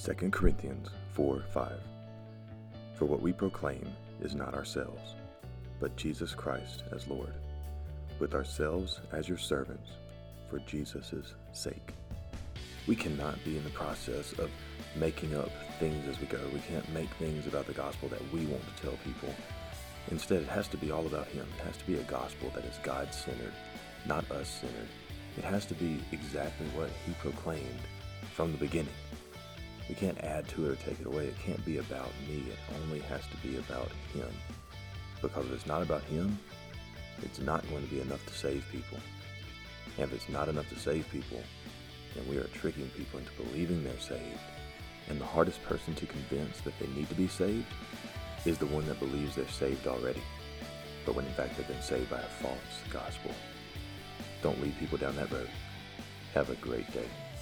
2 Corinthians 4:5. For what we proclaim is not ourselves, but Jesus Christ as Lord, with ourselves as your servants for Jesus' sake. We cannot be in the process of making up things as we go. We can't make things about the gospel that we want to tell people. Instead, it has to be all about Him. It has to be a gospel that is God-centered, not us-centered. It has to be exactly what He proclaimed from the beginning. We can't add to it or take it away. It can't be about me. It only has to be about Him. Because if it's not about Him, it's not going to be enough to save people. And if it's not enough to save people, then we are tricking people into believing they're saved. And the hardest person to convince that they need to be saved is the one that believes they're saved already, but when in fact they've been saved by a false gospel. Don't lead people down that road. Have a great day.